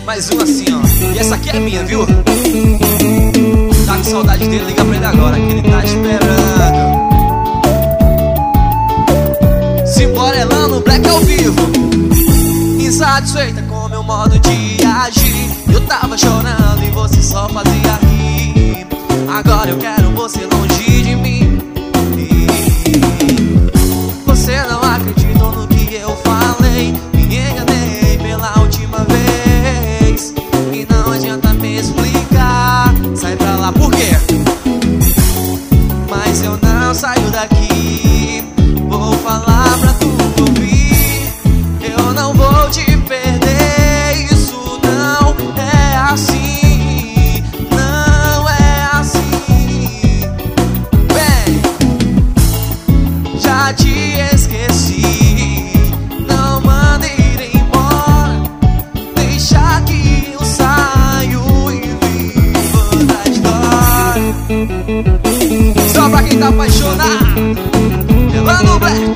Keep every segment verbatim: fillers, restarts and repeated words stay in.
Mais um assim, ó. E essa aqui é minha, viu? Tá com saudade dele, liga pra ele agora, que ele tá esperando. Simbora, Elano, Black ao vivo. Insatisfeita com meu modo de agir, eu tava chorando e você só fazia rir. Agora eu quero você longe de mim. Você não acreditou no que eu falei, me enganei pela última vez. E não adianta me explicar, sai pra lá, por quê? Mas eu não saio daqui, vou falar pra tu ouvir. Eu não vou te perder, isso não é assim, não é assim. Bem, já te esqueci, não manda ir embora, deixa que eu saio e vivo da história. Só pra quem tá apaixonado, Elano Black.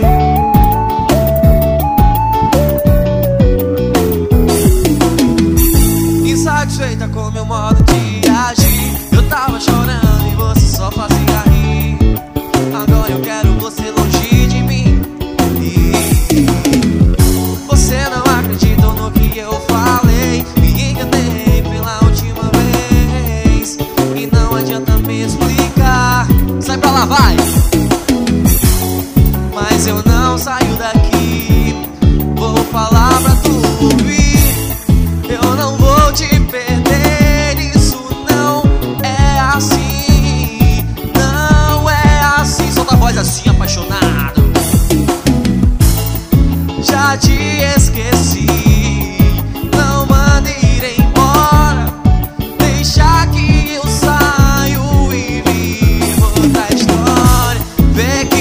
Insatisfeita com meu modo de agir, eu tava chorando e você só fazia rir. Agora eu quero você longe de mim. E você não acreditou no que eu falei, me enganei pela última vez. E não adianta me explicar, sai pra lá, vai. Mas eu não saio daqui, vou falar pra tu ouvir. Eu não vou te perder, isso não é assim, não é assim. Solta a voz assim, apaixonado. Já te esqueci, não manda ir embora, deixa que eu saio e vivo da história. Vê que